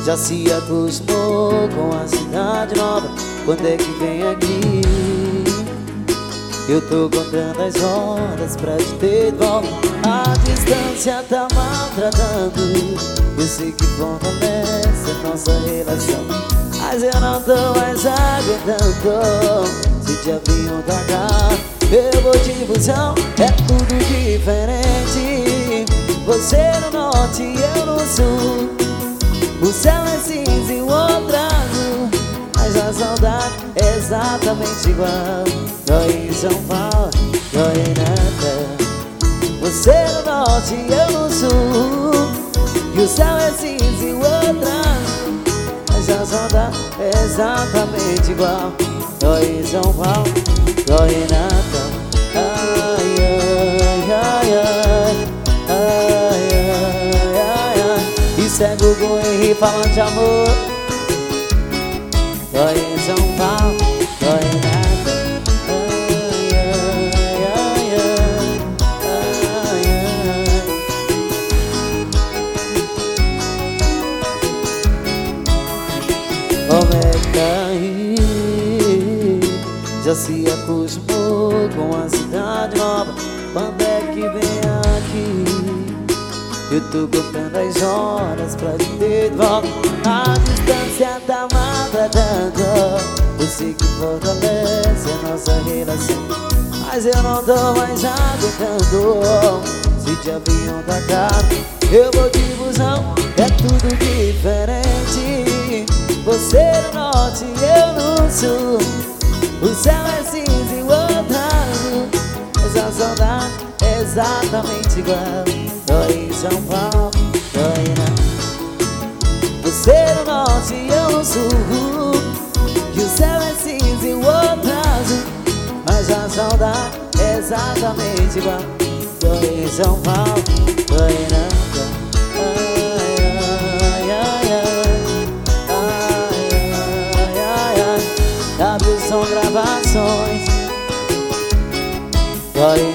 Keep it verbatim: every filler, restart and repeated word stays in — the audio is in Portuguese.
Já se acostumou com a cidade nova. Quando é que vem aqui? Eu tô contando as horas pra te ter de volta. A distância tá maltratando. Eu sei que fortalece a nossa relação, mas eu não tô mais aguentando. Se te abrir um cá, eu vou de busão. É tudo diferente. Você no norte e eu no sul. O céu é cinza e o outro azul, mas a saudade é exatamente igual. Dói em São Paulo, dói em Natal. Você no norte e eu no sul. E o céu é cinza e o outro azul, mas a saudade é exatamente igual. Dói em São Paulo, dói em Natal. Ai, ai, ai, ai, ai, ai, ai, ai. Isso é Gugu Henrique falando de amor. Dói em São Paulo, dói em Natal. Como é que tá aí? Já se acostumou com a cidade nova. Quando é que vem aqui? Eu tô contando as horas pra te ter de volta. A distância tá maltratando. Eu sei que fortalece a nossa relação, mas eu não tô mais aguentando. Se te abrir um cá, eu vou de busão. É tudo diferente. Você no norte e eu no sul. O céu é cinza e o outro azul, mas a saudade é exatamente igual. Dói em São Paulo, dói na. Você no norte e eu no sul. E o céu é cinza e o outro azul, mas a saudade é exatamente igual. Dói em São Paulo, dói na. W são gravações. Dói